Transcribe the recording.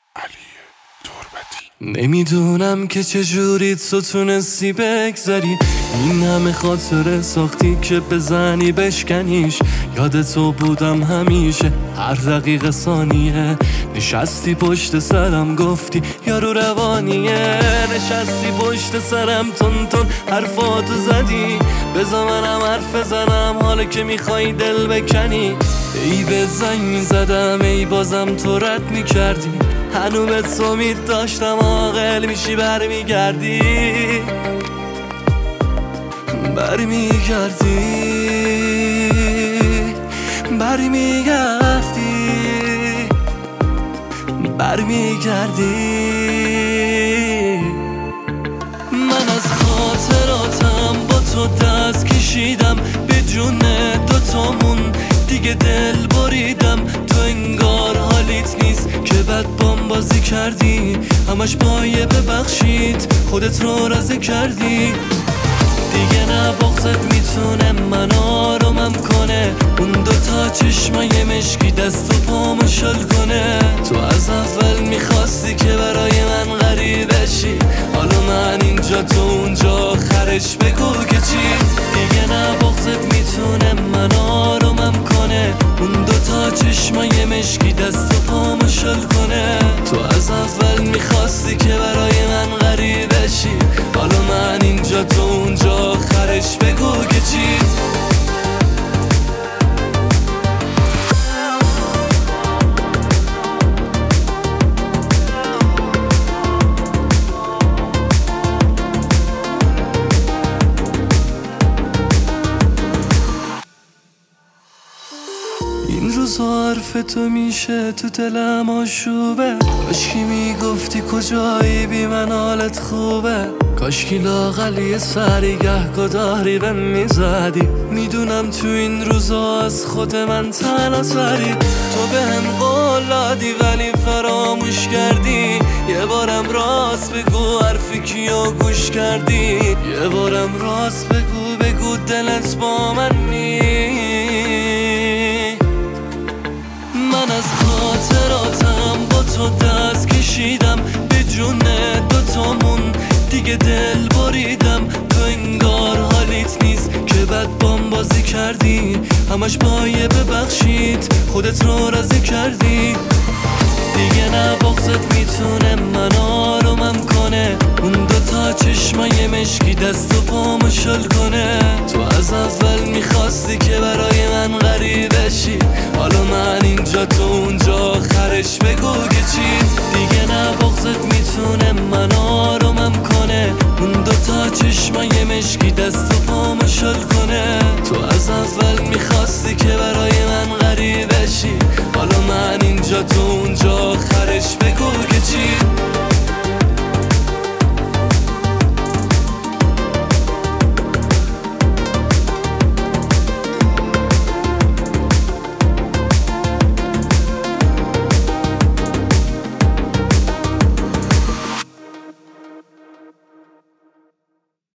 نمیدونم که چجوری تو تونستی بگذری، این همه خاطره ساختی که بزنی بشکنیش. یاد تو بودم همیشه هر دقیقه ثانیه، نشستی پشت سرم گفتی یارو روانیه، نشستی پشت سرم تون حرفاتو زدی، بذار منم حرف بزنم حالا که میخوای دل بکنی. ای به زنگ میزدم ای بازم تو رد میکردی، هنو به تو امید داشتم عاقل میشی برمیگردی، برمیگردی. من از خاطراتم با تو دست کشیدم، به جون دوتامون دیگه دل بریدم. تو انگار حالیت نیست که بد بازی کردی، همش پایه ببخشید خودت رو رازه کردی. دیگه نه بغضت میتونه من آرومم کنه، اون دوتا چشمای مشکی دست و پامو شل کنه. تو از اول میخواستی که برای من غریبه شی، حالا من اینجا تو اونجا آخرش بگو که چی. دیگه نه بغضت میتونه من آرومم کنه، اون دوتا چشمای مشکی دست و پامو شل کنه. تو از اول میخواستی که برای من غریبه شی، حالا من اینجا تو اونجا آخرش بگو که چی. این روزا حرف تو میشه تو دلم آشوبه، کاشکی میگفتی کجایی بی من حالت خوبه، کاشکی لااقل یه سری گهگداری بهم میزدی. میدونم تو این روزا از خود من تناسری، تو بهم قول دادی ولی فراموش کردی. یه بارم راست بگو حرفی کیو گوش کردی، یه بارم راست بگو دلت با من من از خاطراتم با تو دست کشیدم، به جون دوتامون دیگه دل بریدم. تو انگار حالیت نیست که بد بازی کردی، همش پایه ببخشید خودت رو رازه کردی. دیگه نه بغضت میتونه من آرومم کنه، اون دوتا چشمای مشکی دست و پامو شل کنه. تو از اول میخواستی که برای من غریبه شی، حالا من اینجا تو اونجا آخرش بگو که چی. دیگه نه بغضت میتونه من آرومم کنه، اون دوتا چشمای